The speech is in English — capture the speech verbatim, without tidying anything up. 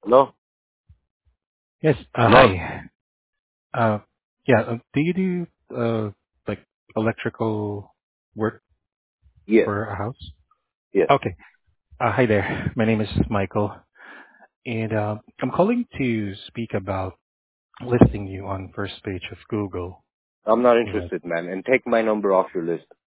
Hello? Yes. Uh, Hello? hi. Uh, yeah. Uh, do you do uh like electrical work Yes. for a house? Yes. Okay. Uh, hi there. My name is Michael, and uh, I'm calling to speak about listing you on first page of Google. I'm not Right. interested, man. And take my number off your list.